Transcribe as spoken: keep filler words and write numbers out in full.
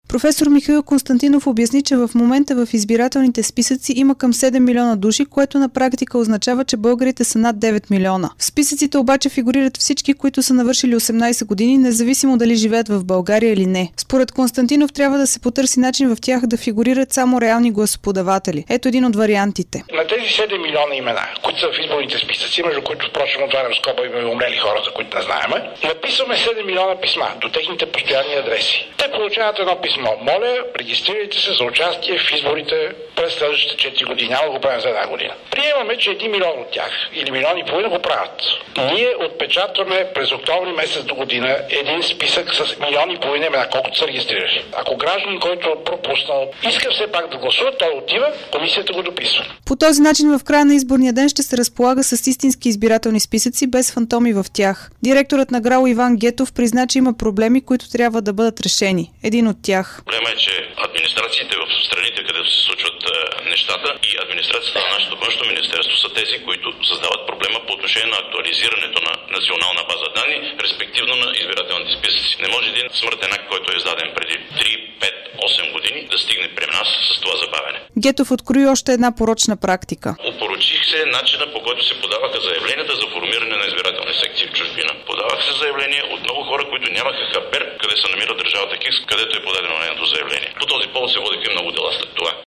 Професор Михаил Константинов обясни, че в момента в избирателните списъци има към седем милиона души, което на практика означава, че българите са над девет милиона. В списъците обаче фигурират всички, които са навършили осемнайсет години, независимо дали живеят в България или не. Според Константинов трябва да се потърси начин в тях да фигурират само реални гласоподаватели. Ето един от вариантите. На тези седем милиона имена, които са в изборните списъци, между които впрочем отварям скоба има умрели хора, за които не знаем, написваме седем милиона писма до техните постоянни адреси. Те получават едно писмо. Моля, регистрирайте се за участие в изборите през следващите четири години. Няма да го правим за една година. Приемаме, че един милион от тях или милион и половина го правят. Ние отпечатваме през октомври месец до година един списък с милион и половина имена, колкото са регистрирали. Ако граждан, който е пропуснал, иска все пак да гласува, той отива, комисията го дописва. По този начин в края на изборния ден ще се разполага с истински избирателни списъци без фантоми в тях. Директорът на ГРАО Иван Гетов призна, че има проблеми, които трябва да бъдат решени. Един от тях. Проблема е, че администрациите в страните, където се случват е, нещата и администрацията на нашето външно министерство са тези, които създават проблема по отношение на актуализирането на национална база данни, респективно на избирателните списъци. Не може един смъртен акт, който е издаден преди три, пет, осем години, да стигне при нас с това забавяне. Гетов открои още една порочна практика. Опорочих се начина, по който се подаваха заявленията за формиране на избирателни секции в чужбина. Подаваха се заявления от много хора, които нямаха хабер къде се намира държавата Кикс, където е подадено нейното заявление. По този повод се водиха много дела след това.